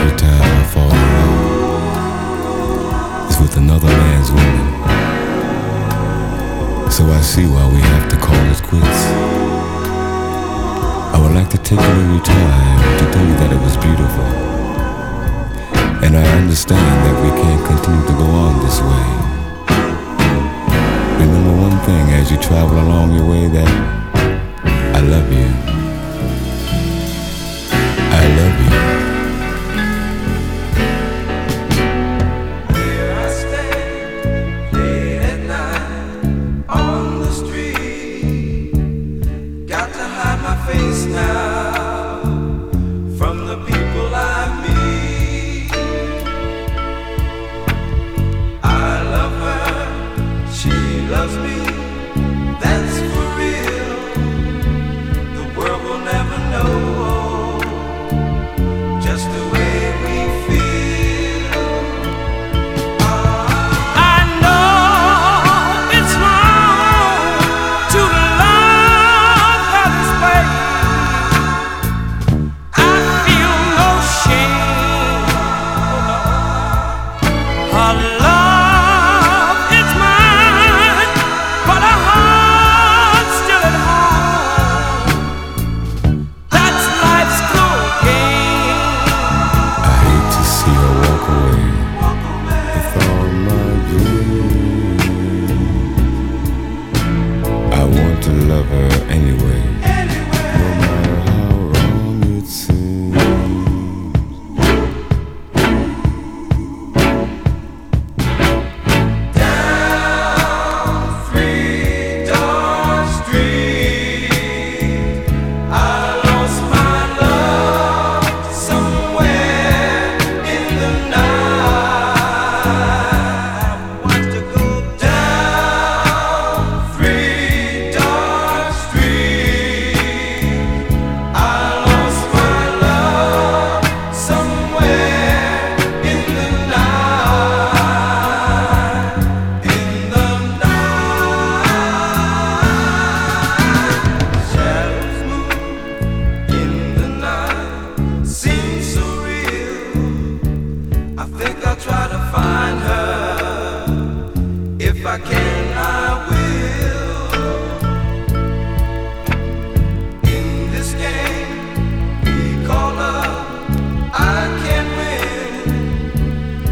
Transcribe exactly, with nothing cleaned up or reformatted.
every time I fall in love is with another man's woman. So I see why we have to call it quits. I would like to take a little time to tell you that it was beautiful. And I understand that we can't continue to go on this way. Remember one thing as you travel along your way, that I love you. I love you.